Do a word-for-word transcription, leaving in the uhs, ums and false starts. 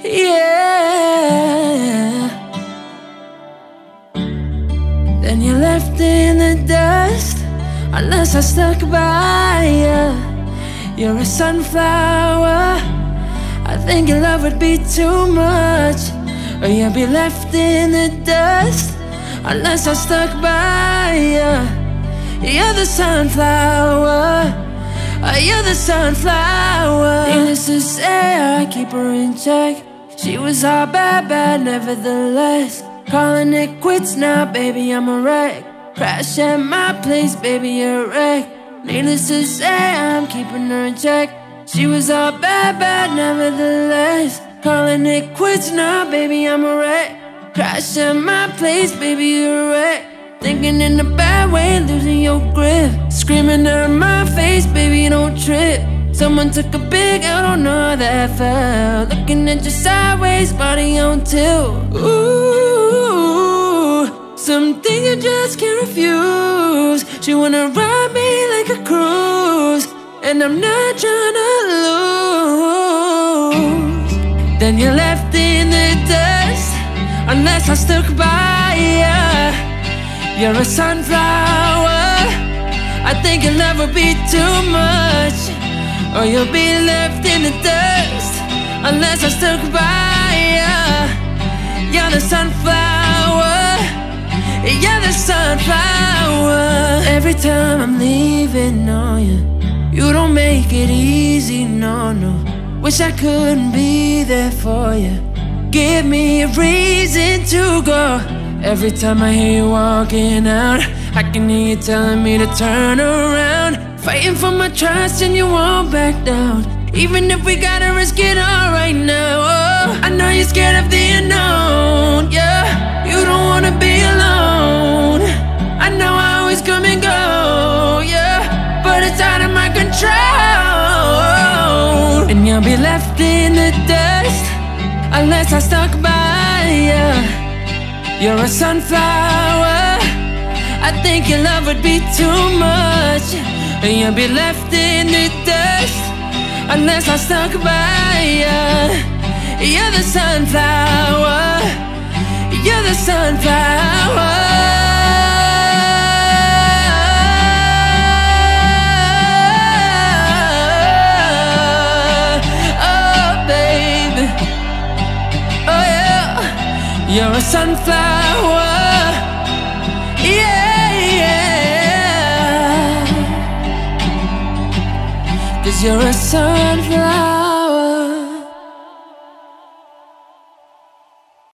yeah. Then you left in the dust, unless I stuck by you. You're a sunflower, I think your love would be too much, or you'll be left in the dust, unless I stuck by you. You're the sunflower, oh, you're the sunflower. Needless to say, I keep her in check. She was all bad, bad, nevertheless. Calling it quits now, baby, I'm a wreck. Crash at my place, baby, you're a wreck. Needless to say, I'm keeping her in check. She was all bad, bad, nevertheless. Calling it quits now, baby, I'm a wreck. Crash at my place, baby, you're a wreck. Thinking in a bad way, losing your grip. Screaming at my face, baby, don't trip. Someone took a big, I don't know that felt. Looking at you sideways, body on tilt. Ooh, something you just can't refuse. She wanna ride me like a cruise, and I'm not tryna lose. Then you left in the dust, unless I stuck by ya. You're a sunflower, I think your love would be too much, or you'll be left in the dust, unless I stuck by ya. You're the sunflower, you're the sunflower. Every time I'm leaving on you, you don't make it easy, no, no. Wish I couldn't be there for you. Give me a reason to go. Every time I hear you walking out, I can hear you telling me to turn around. Fighting for my trust and you won't back down. Even if we gotta risk it all right now. Oh, I know you're scared of the unknown, yeah. You don't wanna be alone. I know I always come and go, yeah, but it's out of my control. And you'll be left in the dust, unless I stuck by ya. You're a sunflower, I think your love would be too much, and you'll be left in the dust, unless I stuck by ya. You're the sunflower, you're the sunflower. You're a sunflower, yeah, yeah. 'Cause you're a sunflower.